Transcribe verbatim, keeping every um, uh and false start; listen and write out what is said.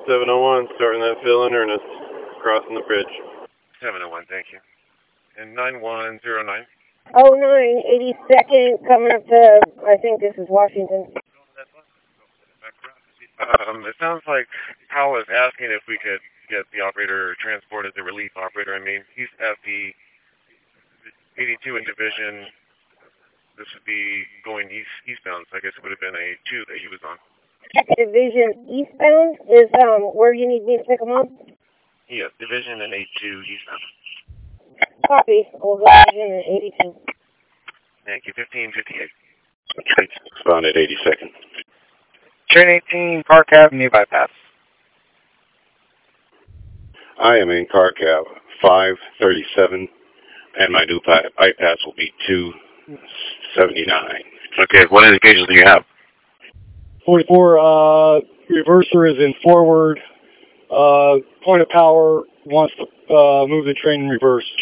seven oh one, starting that fill in earnest, crossing the bridge. seven oh one, thank you. And nine one zero nine. Oh nine, eighty-second, coming up to, I think this is Washington. Um, it sounds like Powell is asking if we could get the operator transported, the relief operator. I mean, he's at the eighty-two in division. This would be going east eastbound, so I guess it would have been a two that he was on. Division eastbound is um where you need me to pick him up? Yeah, division and eight two eastbound. Copy. We'll go division and eighty-two. Thank you, fifteen fifty-eight. Spawn at eighty-second. Train eighteen, Park Avenue bypass. I am in car cab five thirty-seven, and my new by bypass will be two seventy-nine. Okay, what indications do you have? forty-four, uh, reverser is in forward. Uh, point of power wants to uh, move the train in reverse.